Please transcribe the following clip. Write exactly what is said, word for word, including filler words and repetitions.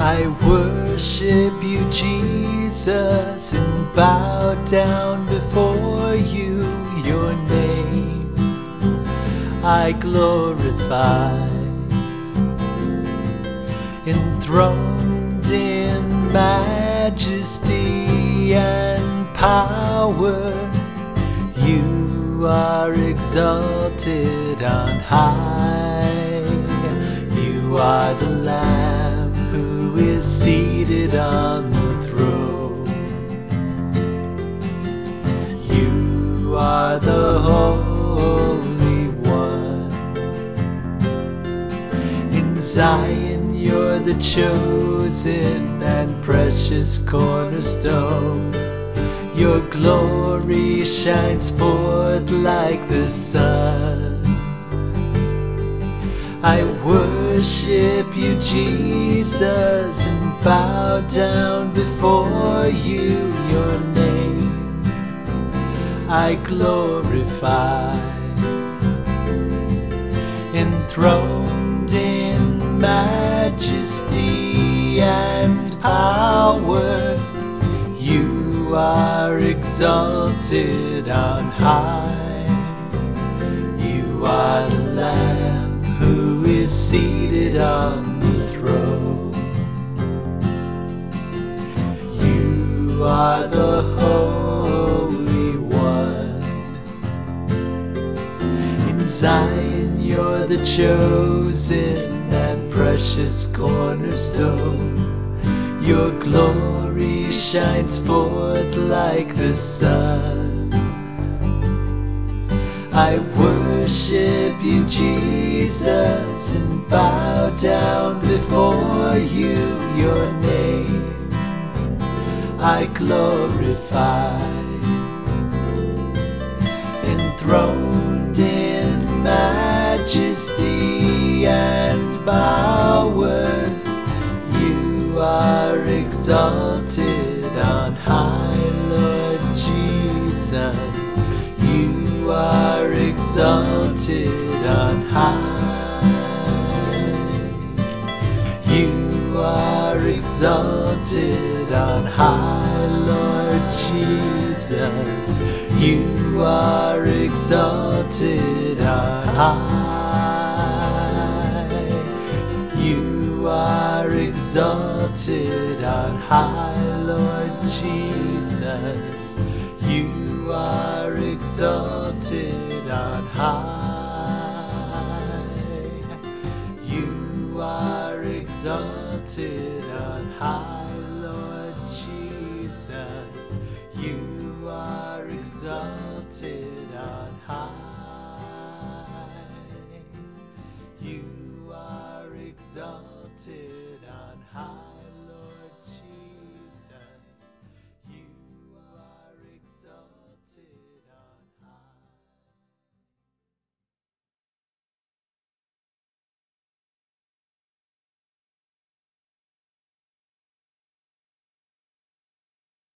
I worship you, Jesus, and bow down before you. Your name I glorify, enthroned in majesty and power. You are exalted on high. You are the Lamb who is seated on the throne. You are the Holy One. In Zion you're the chosen and precious cornerstone. Your glory shines forth like the sun. I worship you, Jesus, and bow down before you. Your name I glorify, enthroned in majesty and power. You are exalted on high. You are the Lamb who is seated on the throne. You are the Holy One. In Zion you're the chosen and precious cornerstone. Your glory shines forth like the sun. I worship you, Jesus, and bow down before you. Your name I glorify, enthroned in majesty and power. You are exalted on high, Lord Jesus. You are exalted on high. You are exalted on high, Lord Jesus. You are exalted on high. You are exalted on high, Lord Jesus. You are exalted on high. You are exalted on high, Lord Jesus. You are exalted on high. You are exalted on high.